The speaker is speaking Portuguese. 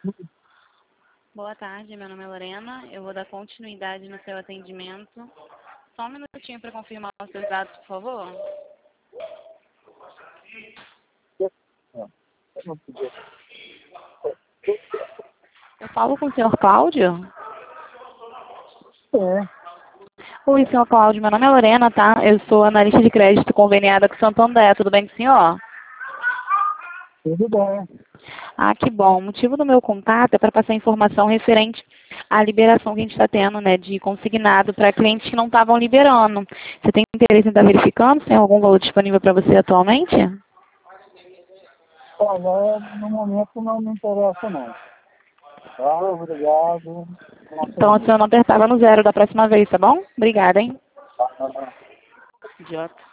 Boa tarde, meu nome é Lorena. Eu vou dar continuidade no seu atendimento. Só um minutinho para confirmar os seus dados, por favor. Eu falo com o senhor Cláudio? É, Oi, senhor Cláudio. Meu nome é Lorena, tá? Eu sou analista de crédito conveniada com o Santander. Tudo bem com o senhor? tudo bem. Ah, que bom. O motivo do meu contato é para passar informação referente à liberação que a gente está tendo, né, de consignado para clientes que não estavam liberando. Você tem interesse em estar verificando se tem algum valor disponível para você atualmente? Olha, no momento não me interessa não. Tá, obrigado. Então, o senhor não apertava no zero da próxima vez, tá bom? Obrigada, hein? Nossa. Idiota.